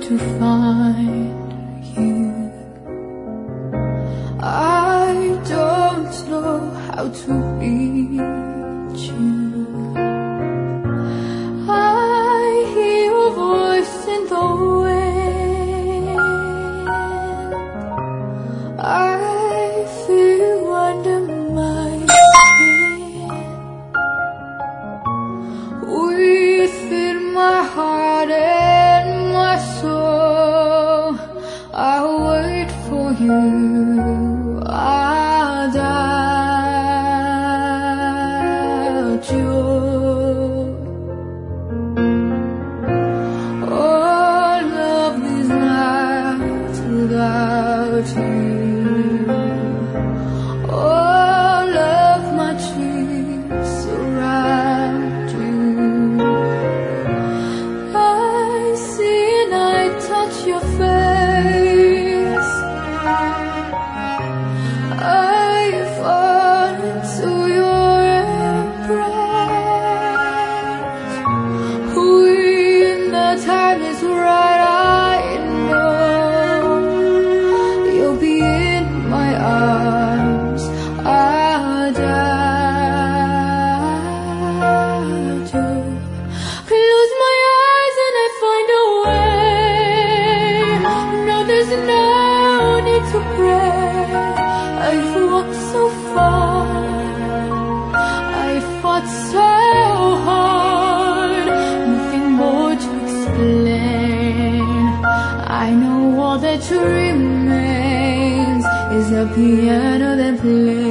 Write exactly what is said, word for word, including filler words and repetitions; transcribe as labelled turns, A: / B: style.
A: to find you. I don't know how to reach you. I hear your voice in the wind. I feel you under my skin. Within my heart and my soul, I'll wait for you. I'll doubt you. All of these nights without you, all of my dreams surround you. I see and I touch your face. I fall into your embrace. When the time is right, I know you'll be in my arms. I'll doubt you. Close my eyes and I find a way. No, there's no need to pray. I've walked so far, I fought so hard, nothing more to explain. I know all that remains is a piano that plays.